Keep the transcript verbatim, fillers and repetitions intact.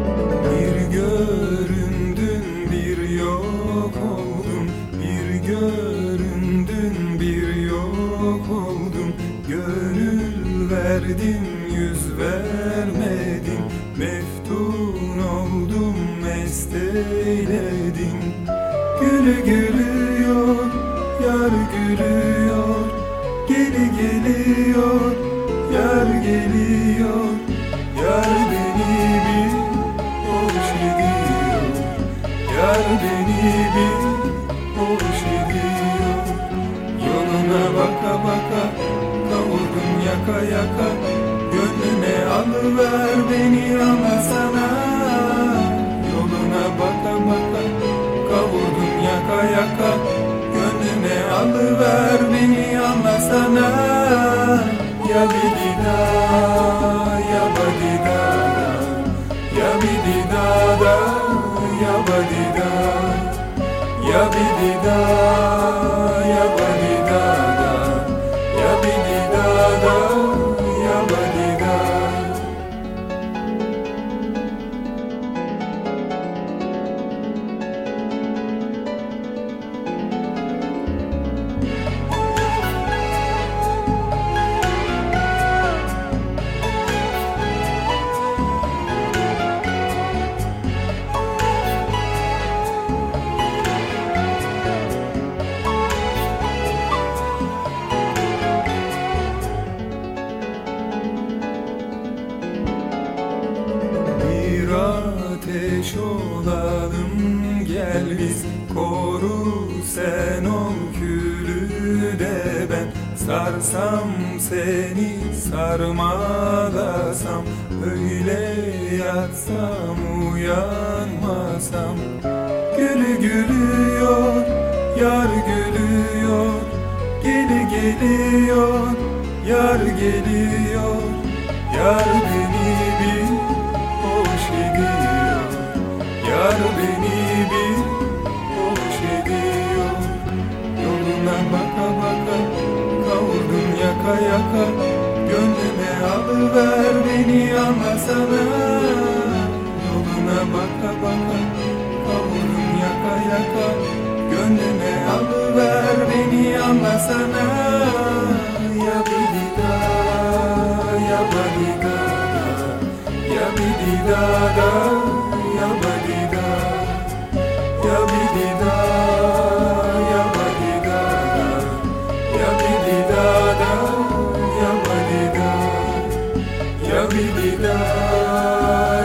Bir göründün bir yok oldun, bir göründün bir yok oldun. Gönül verdin yüz vermedin, meftun oldum mest eyledin. Gülü gülüyor, yar gülüyor, geli geliyor, yar geliyor. Yar beni bir hoş ediyor, yar beni bir hoş ediyor. Yoluna baka baka, kavurdum yaka yaka. Gönlüne alıver beni anlasana. Yoluna baka baka, kavurdum yaka yaka. Gönlüne alıver beni anlasana. Ya bidida, ya badida, ya bidida da, ya badida, ya bidida, ya badida da, ya bidida da, ya badida. Bir ateş olalım gel biz, koru sen ol külü de ben. Sarsam seni sarmalasam, öyle yatsam uyanmasam. Gülü gülüyor, yar gülüyor, geli geliyor, yar geliyor. Yar beni bir hoş ediyor, yar beni bir hoş ediyor. Yoluna baka baka, kavurdum yaka yaka. Gönlüme alıver beni anlasana. Yoluna baka baka, kavurdum yaka yaka. Gönlüme alıver beni anlasana. Ya bidida, ya badida, ya bidida da, ya badida, ya bidida, ya badida da, ya bidida da, ya badida, ya bidida.